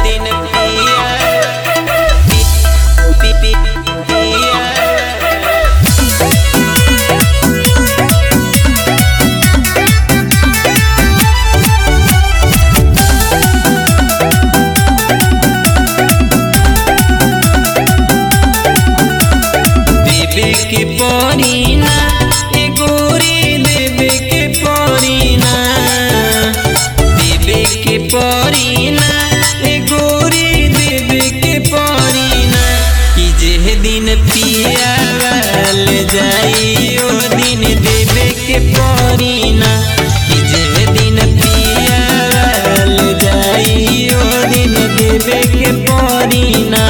दिन पिया देवे के परीना ए गोरी देवे के परीना देवे के परीना ए गोरी देवे के परीना कि जे दिन पिया वाल जाई ओ दिन देवे के परीना कि जे दिन पिया वाल जाई ओ दिन देवे के परीना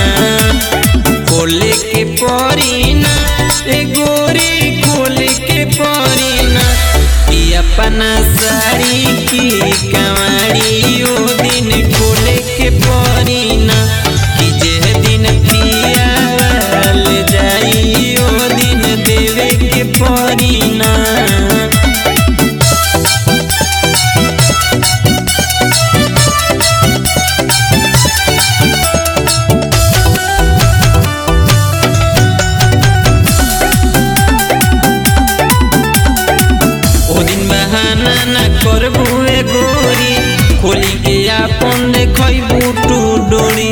खोले के परीना ए गोरी खोले के परीना कि अपना साड़ी की कमाड़ी ओ दिन खोले के परीना कि जे दिन पिया वाल जाई ओ दिन देवे के परीना। बहाना न करबू ए गोरी खोली के आपन देखबू टू डोरी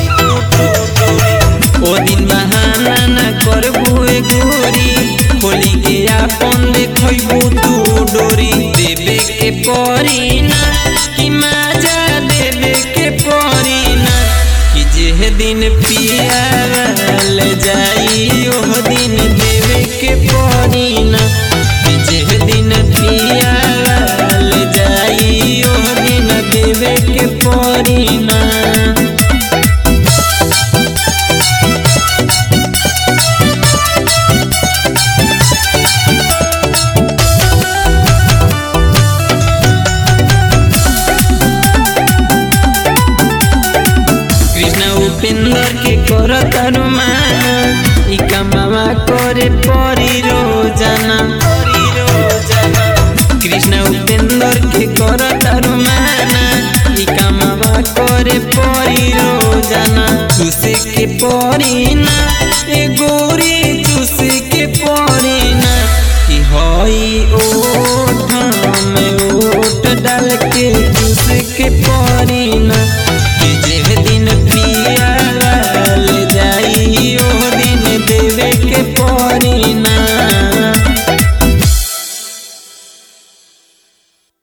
ओ दिन बहाना न करबू ए गोरी खोली के आपन देखबू टू डोरी देवे के परीना कि मजा देवे के परीना कि जे दिन पिया वाल जाई ओ दिन देवे के परीना कि जे दिन पिया वाल जाई ओ दिन देवे के परीना। कृष्ण उपेंद्र के करत अनुमाना ई कमावा करे परी रोजाना कृष्ण उपेंद्र के करत अनुमाना ई कमावा करे परी रोजाना चूसे के परीना ए गोरी चूसे के परीना कि हई ओठ में ओठ डाल के चूसे के परीना।